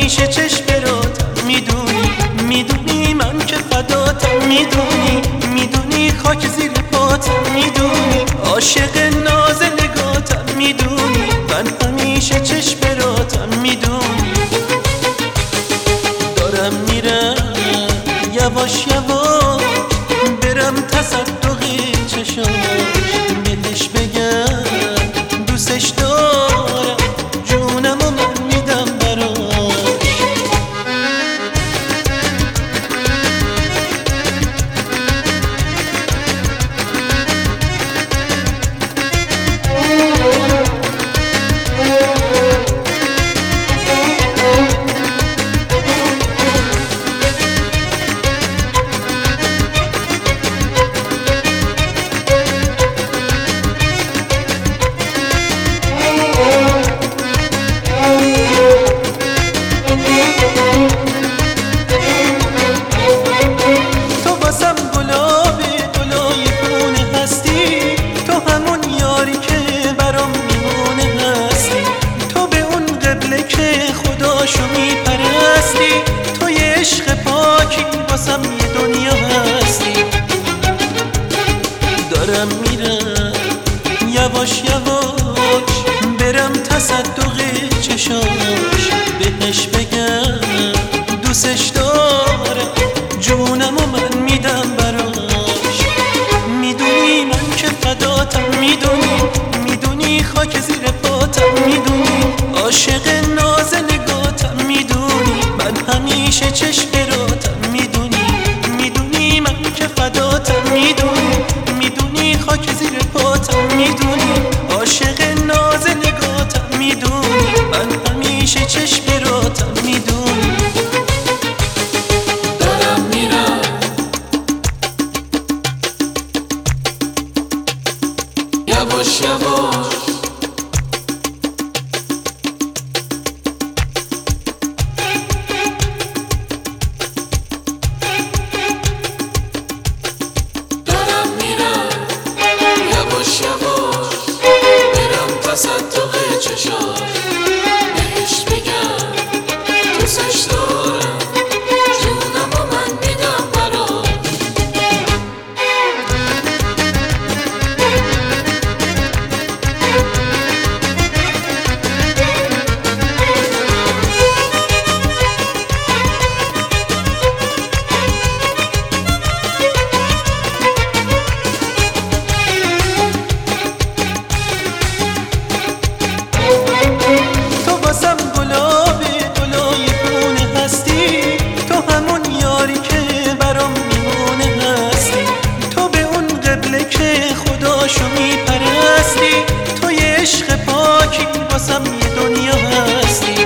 همیشه چشم براتم. میدونی من که فداتم. میدونی خاک زیر پاتم. میدونی عاشق ناز نگاتم. میدونی من همیشه چشم براتم. میدونی دارم میرم یواش یواش، برم تصدق چشاش، بهش بگم دوستش دارم، جونم و من میدم براش. خداشو میپرستی، تو یه عشق پاکی واسم یه دنیا هستی. دارم میرم یواش یواش، برم تصدق چشاش، بهش بگم دوستش دارم، جونم و من میدم براش. میدونی من که فداتم. میدونی خاک زیر پاتم. میدونی عاشق ناز نگاتم. میدونی من همیشه چشم براتم. میدونی من که فداتم. میدونی خاک زیر پاتم. میدونی عاشق ناز نگاتم. میدونی من همیشه چشم براتم. میدونی دارم میرم یواش یواش، تصدق چشاش، بهش بگم دوستش دارم، جونم و من میدم براش. خداشو میپرستی، تو یه عشق پاکی واسم یه دنیا هستی.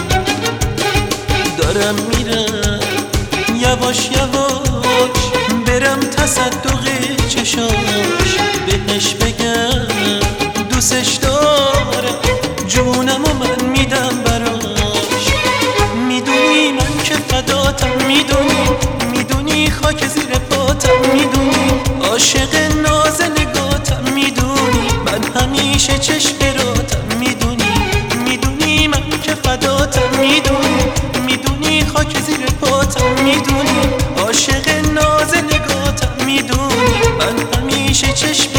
دارم میرم یواش یواش، برم تصدق چشاش، بهش بگم دوستش دارم، جونم و من میدم براش. میدونی من که فداتم. میدونی خاک زیر پاتم. میدونی عاشق ناز نگاتم. میدونی من همیشه چشم براتم. میدونی من که فداتم. میدونی خاک زیر پاتم. میدونی عاشق ناز نگاتم. میدونی من همیشه چشم